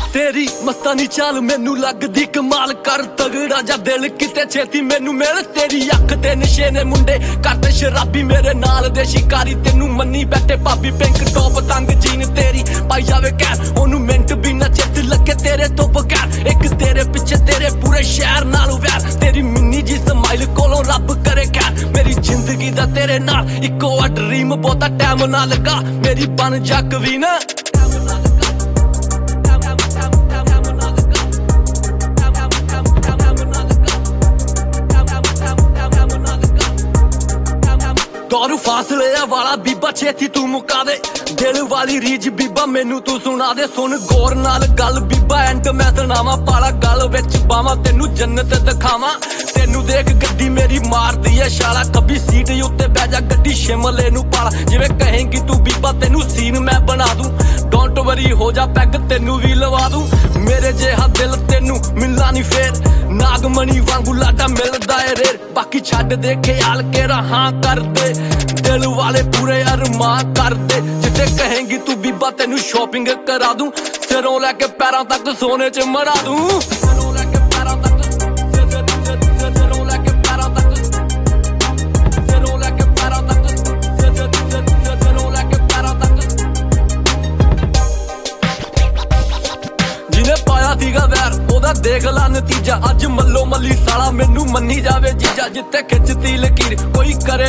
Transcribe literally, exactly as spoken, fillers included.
तेरी मस्तानी चाल मैनू लगदी कमाल कर तगड़ा जा दिल किते छेती मैनू मिल तेरी अख ते नशे ने मुंडे करते शराबी मेरे नाल दे शिकारी तेनू मन्नी बैठे भाभी पिंक टॉप तंग जीन तेरी पाई जावे कैर ओनू मिंट भी ना चित लगे तेरे तो बगैर एक तेरे पिछे तेरे पूरे शहर नाल वैर तेरी मिन्नी जी स्माइल कोलों रब करे कैर मेरी जिंदगी दा तेरे नाल इको आ ड्रीम बहुता टाइम ना लगा मेरी बन जा कवीन दौरू फासले वाला बीबा छेती तू मुका दे दिल वाली रीज बीबा मैनू तू सुना दे सुन गौर नाल गल बीबा एंड मैं सुनावा पाला गल विच बावा तेनू जन्नत दिखावा तेनू देख गड्डी मेरी मारदी है छाला कभी सीट उत्ते बह जा गड्डी शिमले नू पाला जिवें कहेंगी तू बीबा तेनू सीन मैं बना दूं डोंट वरी हो जा पैग तेनू भी लवा दूं मेरे जिहा दिल तेनू मिलना नहीं फेर नागमणी वांगू लाडा मिलदा है रेर बाकी छड्ड दे ख्याल के रहा कर दे दिल वाले पूरे अरमान कर दे जिते कहेंगी तू बीबा तेनू शॉपिंग करा दूं सिरों लैके पैरों तक सोने च मरा दूं सिरों लैके पैरों तक सिरों लैके पैरों तक सिरों लैके पैरों तक सिरों लैके पैरों तक जिन्हें पाया सीगा वैर ओदा देख ला नतीजा अज मल्लो मल्ली साला मैनू मन्नी जावे जीजा जिते खिचती लकीर कोई करे